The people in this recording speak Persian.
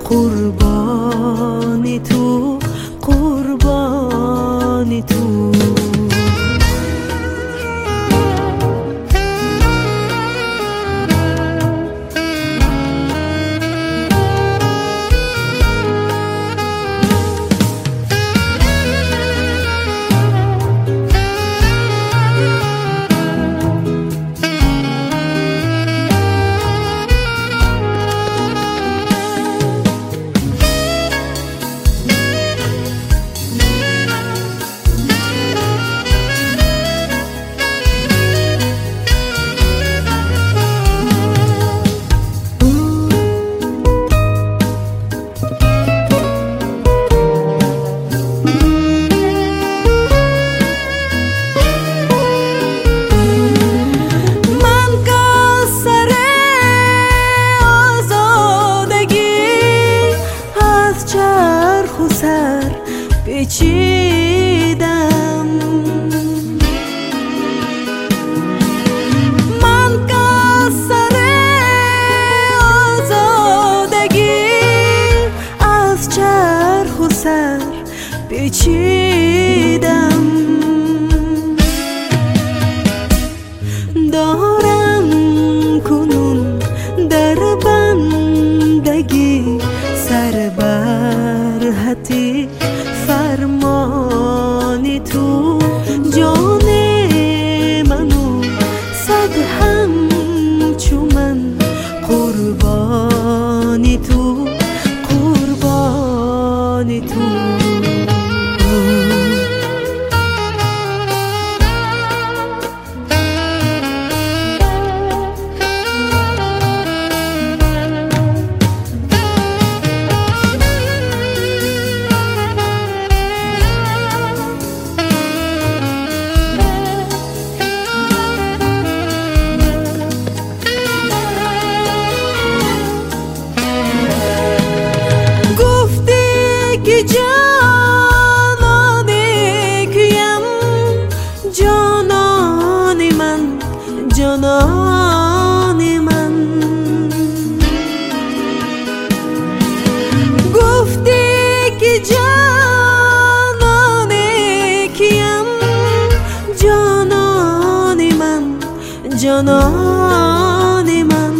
قربانی تو، قربانی تو. پیچیدم من قصر آزادگی از چرخ و سر پیچیدم. دارم کنون در بندگی سر بر حتی فرمانی تو. جان منو صد همچو من قربانی تو، قربانی تو. جانانی کیم جانانی من، جانانی من. گفتی که جانانی کیم جانانی من، جانانی من.